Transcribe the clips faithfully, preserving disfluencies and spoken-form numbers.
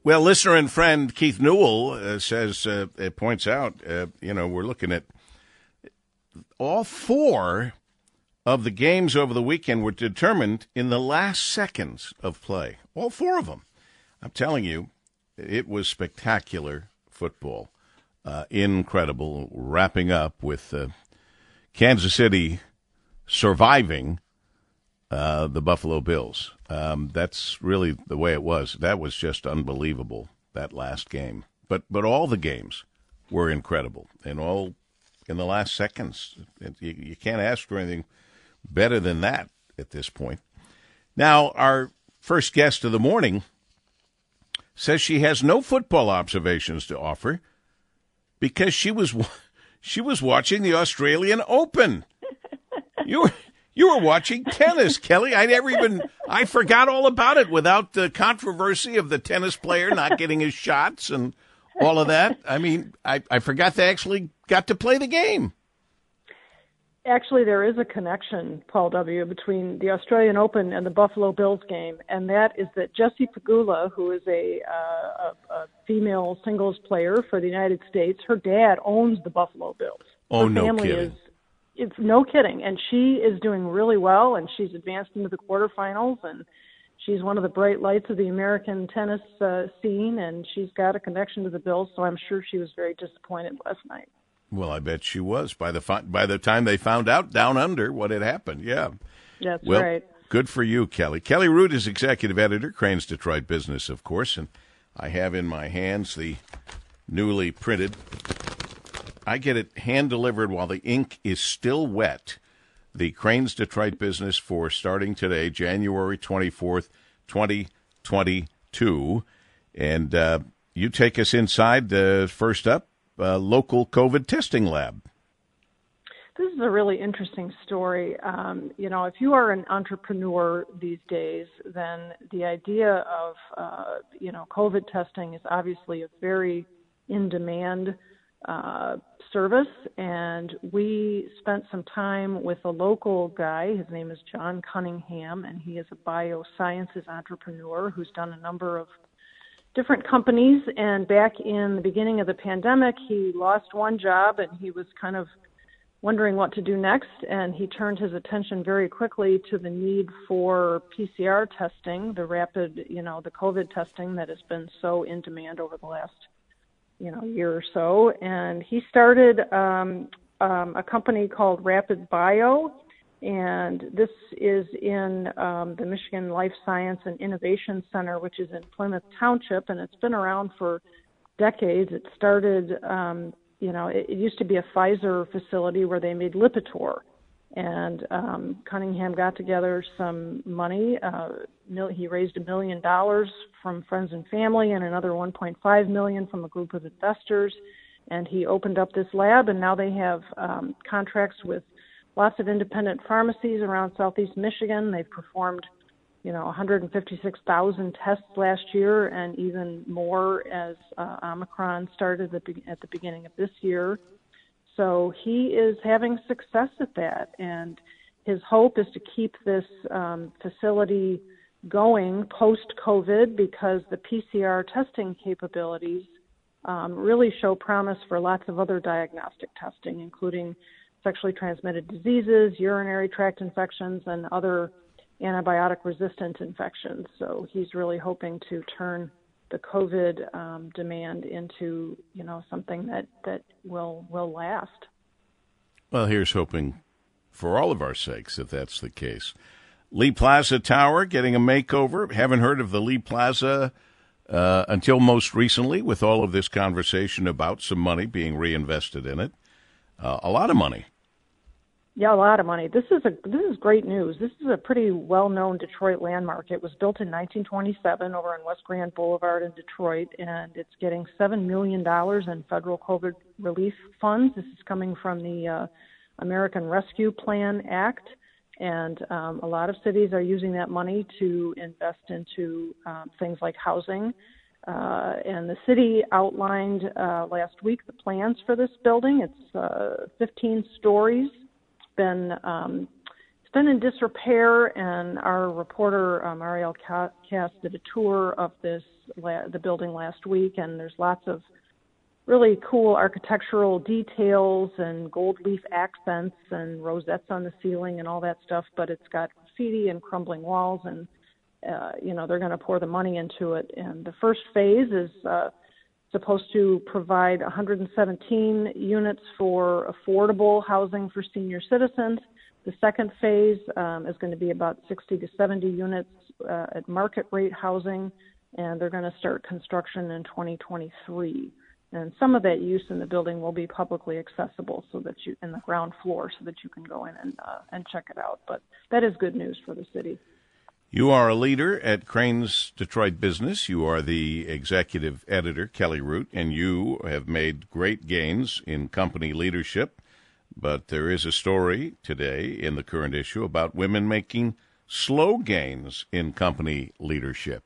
Well, listener and friend Keith Newell uh, says, uh, it points out, uh, you know, we're looking at all four of the games over the weekend were determined in the last seconds of play. All four of them. I'm telling you, it was spectacular football. Uh, incredible. Wrapping up with uh, Kansas City surviving uh, the Buffalo Bills. Um, that's really the way it was. That was just unbelievable, that last game. But but all the games were incredible, and all in the last seconds. You, you can't ask for anything better than that at this point. Now, our first guest of the morning says she has no football observations to offer because she was she was watching the Australian Open. You were you were watching tennis, Kelly. I never even I forgot all about it without the controversy of the tennis player not getting his shots and all of that. I mean, I, I forgot they actually got to play the game. Actually, there is a connection, Paul W., between the Australian Open and the Buffalo Bills game, and that is that Jessie Pegula, who is a, uh, a, a female singles player for the United States, her dad owns the Buffalo Bills. Oh, her no family kidding. Is, it's no kidding, and she is doing really well, and she's advanced into the quarterfinals, and she's one of the bright lights of the American tennis uh, scene, and she's got a connection to the Bills, so I'm sure she was very disappointed last night. Well, I bet she was by the fi- by the time they found out down under what had happened. Yeah. That's well, right. Good for you, Kelly. Kelly Root is executive editor, Crane's Detroit Business, of course, and I have in my hands the newly printed. I get it hand-delivered while the ink is still wet. The Crane's Detroit Business for starting today, January twenty-fourth, twenty twenty-two. And uh, you take us inside, uh, first up, uh, local COVID testing lab. This is a really interesting story. Um, you know, if you are an entrepreneur these days, then the idea of, uh, you know, COVID testing is obviously a very in-demand uh, service. And we spent some time with a local guy. His name is John Cunningham, and he is a biosciences entrepreneur who's done a number of different companies. And back in the beginning of the pandemic, he lost one job and he was kind of wondering what to do next, and he turned his attention very quickly to the need for P C R testing, the rapid, you know, the COVID testing that has been so in demand over the last, you know, year or so. And he started um, um, a company called Rapid Bio, and this is in um, the Michigan Life Science and Innovation Center, which is in Plymouth Township, and it's been around for decades. It started um, You know, it, it used to be a Pfizer facility where they made Lipitor, and um, Cunningham got together some money. Uh, mil- he raised a million dollars from friends and family, and another one point five million from a group of investors. And he opened up this lab, and now they have um, contracts with lots of independent pharmacies around Southeast Michigan. They've performed, you know, one hundred fifty-six thousand tests last year, and even more as uh, Omicron started at the, at the beginning of this year. So he is having success at that, and his hope is to keep this um, facility going post-COVID, because the P C R testing capabilities um, really show promise for lots of other diagnostic testing, including sexually transmitted diseases, urinary tract infections, and other antibiotic-resistant infections. So he's really hoping to turn the COVID um, demand into, you know, something that, that will will last. Well, here's hoping for all of our sakes, if that's the case. Lee Plaza Tower getting a makeover. Haven't heard of the Lee Plaza uh, until most recently, with all of this conversation about some money being reinvested in it. Uh, a lot of money. Yeah, a lot of money. This is a this is great news. This is a pretty well-known Detroit landmark. It was built in nineteen twenty-seven over on West Grand Boulevard in Detroit, and it's getting seven million dollars in federal COVID relief funds. This is coming from the uh, American Rescue Plan Act, and um, a lot of cities are using that money to invest into um, things like housing. Uh, and the city outlined uh, last week the plans for this building. It's uh, fifteen stories. Been um, been in disrepair, and our reporter, uh, Marielle Cass, did a tour of this la- the building last week, and there's lots of really cool architectural details and gold leaf accents and rosettes on the ceiling and all that stuff, but it's got graffiti and crumbling walls, and uh, you know, they're going to pour the money into it. And the first phase is uh, supposed to provide one hundred seventeen units for affordable housing for senior citizens. The second phase um, is going to be about sixty to seventy units uh, at market rate housing, and they're going to start construction in twenty twenty-three. And some of that use in the building will be publicly accessible, so that you in the ground floor, so that you can go in and uh, and check it out. But that is good news for the city. You are a leader at Crain's Detroit Business. You are the executive editor, Kelly Root, and you have made great gains in company leadership. But there is a story today in the current issue about women making slow gains in company leadership.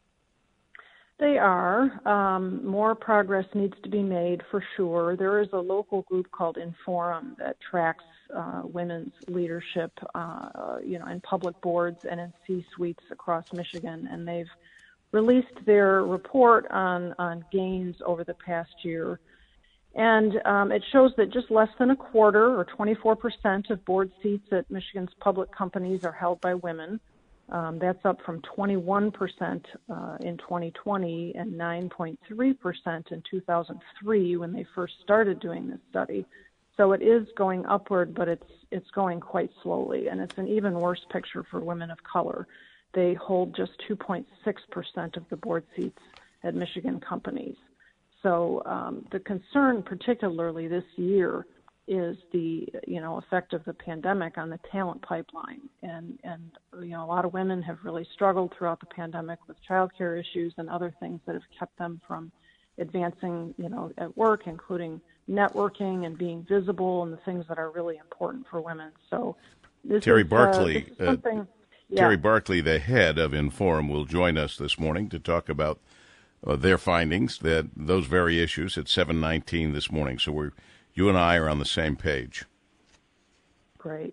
They are. Um, more progress needs to be made for sure. There is a local group called Inforum that tracks uh, women's leadership, uh, you know, in public boards and in C-suites across Michigan, and they've released their report on on gains over the past year. And um, it shows that just less than a quarter, or twenty-four percent, of board seats at Michigan's public companies are held by women. Um, that's up from twenty-one percent uh, in twenty twenty and nine point three percent in two thousand three when they first started doing this study. So it is going upward, but it's it's going quite slowly, and it's an even worse picture for women of color. They hold just two point six percent of the board seats at Michigan companies. So um, the concern, particularly this year, is the you know effect of the pandemic on the talent pipeline, and and you know a lot of women have really struggled throughout the pandemic with childcare issues and other things that have kept them from advancing you know at work, including networking and being visible and the things that are really important for women. So this Terry is, Barkley, uh, this is something. Uh, yeah. Terry Barkley, the head of Inforum, will join us this morning to talk about uh, their findings, that those very issues at seven nineteen this morning. So we're you and I are on the same page. Great.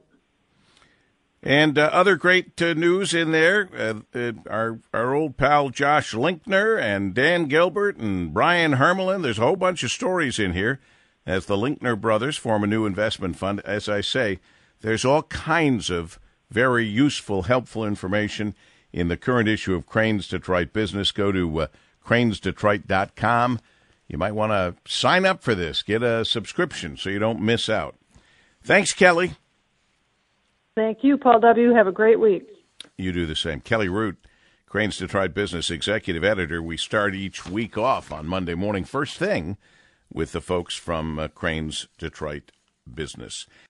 And uh, other great uh, news in there, uh, uh, our our old pal Josh Linkner and Dan Gilbert and Brian Hermelin. There's a whole bunch of stories in here as the Linkner brothers form a new investment fund. As I say, there's all kinds of very useful, helpful information in the current issue of Crain's Detroit Business. Go to uh, cranes detroit dot com. You might want to sign up for this, get a subscription so you don't miss out. Thanks, Kelly. Thank you, Paul W. Have a great week. You do the same. Kelly Root, Crain's Detroit Business Executive Editor. We start each week off on Monday morning, first thing, with the folks from uh, Crain's Detroit Business.